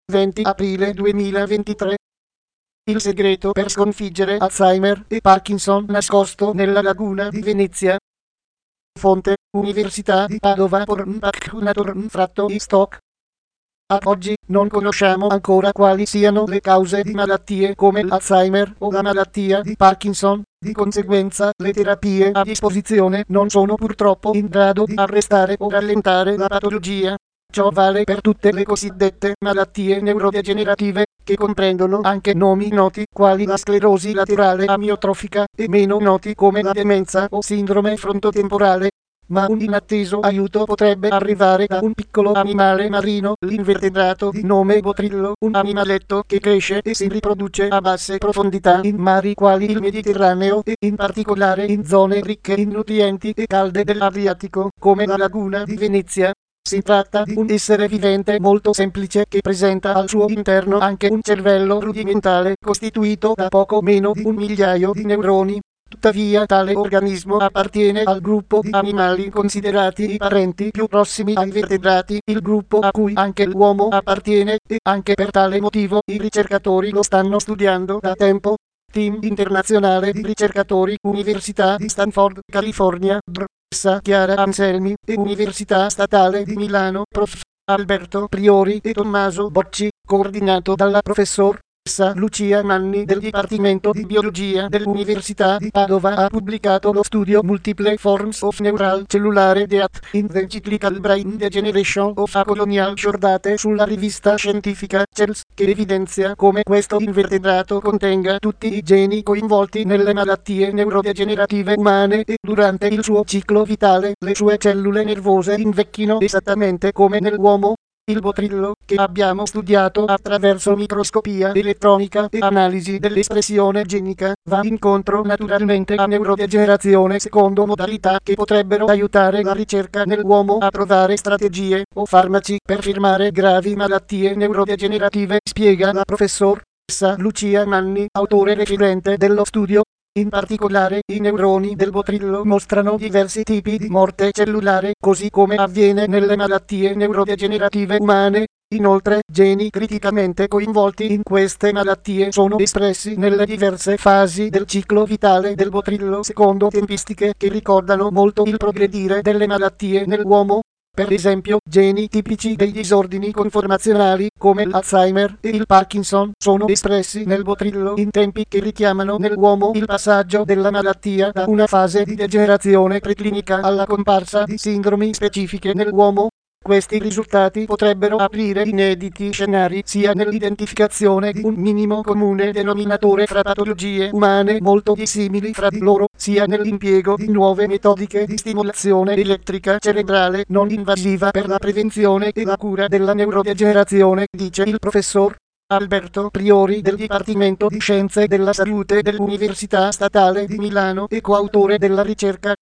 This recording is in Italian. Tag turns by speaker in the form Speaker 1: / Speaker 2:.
Speaker 1: 20 aprile 2023. Il segreto per sconfiggere Alzheimer e Parkinson nascosto nella laguna di Venezia. Fonte: Università di Padova. Fratto i stock. Ad oggi non conosciamo ancora quali siano le cause di malattie come l'Alzheimer o la malattia di Parkinson, di conseguenza le terapie a disposizione non sono purtroppo in grado di arrestare o rallentare la patologia. Ciò vale per tutte le cosiddette malattie neurodegenerative, che comprendono anche nomi noti quali la sclerosi laterale amiotrofica e meno noti come la demenza o sindrome frontotemporale. Ma un inatteso aiuto potrebbe arrivare da un piccolo animale marino, l'invertebrato di nome botrillo, un animaletto che cresce e si riproduce a basse profondità in mari quali il Mediterraneo e in particolare in zone ricche in nutrienti e calde dell'Adriatico, come la laguna di Venezia. Si tratta di un essere vivente molto semplice che presenta al suo interno anche un cervello rudimentale costituito da poco meno di 1 migliaio di neuroni. Tuttavia tale organismo appartiene al gruppo di animali considerati i parenti più prossimi ai vertebrati, il gruppo a cui anche l'uomo appartiene, e anche per tale motivo i ricercatori lo stanno studiando da tempo. Team internazionale di ricercatori, Università di Stanford, California, Chiara Anselmi e Università Statale di Milano, Prof. Alberto Priori e Tommaso Bocci, coordinato dalla professor Lucia Manni del Dipartimento di Biologia dell'Università di Padova, ha pubblicato lo studio Multiple Forms of Neural Cellular Death in the Cyclical Brain Degeneration of a Colonial Short sulla rivista scientifica Cells, che evidenzia come questo invertebrato contenga tutti i geni coinvolti nelle malattie neurodegenerative umane e durante il suo ciclo vitale le sue cellule nervose invecchino esattamente come nell'uomo. Il botrillo, che abbiamo studiato attraverso microscopia elettronica e analisi dell'espressione genica, va incontro naturalmente a neurodegenerazione secondo modalità che potrebbero aiutare la ricerca nell'uomo a trovare strategie o farmaci per fermare gravi malattie neurodegenerative, spiega la professor Lucia Manni, autore referente dello studio. In particolare, i neuroni del botrillo mostrano diversi tipi di morte cellulare, così come avviene nelle malattie neurodegenerative umane. Inoltre, geni criticamente coinvolti in queste malattie sono espressi nelle diverse fasi del ciclo vitale del botrillo secondo tempistiche che ricordano molto il progredire delle malattie nell'uomo. Per esempio, geni tipici dei disordini conformazionali, come l'Alzheimer e il Parkinson, sono espressi nel botrillo in tempi che richiamano nell'uomo il passaggio della malattia da una fase di degenerazione preclinica alla comparsa di sindromi specifiche nell'uomo. Questi risultati potrebbero aprire inediti scenari sia nell'identificazione di un minimo comune denominatore fra patologie umane molto dissimili fra di loro, sia nell'impiego di nuove metodiche di stimolazione elettrica cerebrale non invasiva per la prevenzione e la cura della neurodegenerazione, dice il professor Alberto Priori del Dipartimento di Scienze della Salute dell'Università Statale di Milano e coautore della ricerca.